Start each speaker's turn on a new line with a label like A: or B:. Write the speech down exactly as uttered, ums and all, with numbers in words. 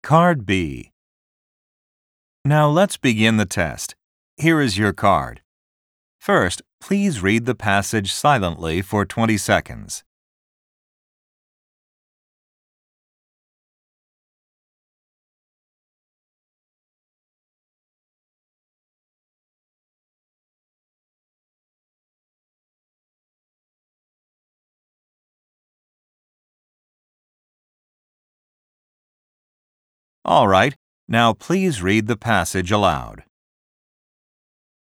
A: Card B. Now let's begin the test. Here is your card. First, please read the passage silently for twenty seconds. All right, now please read the passage aloud.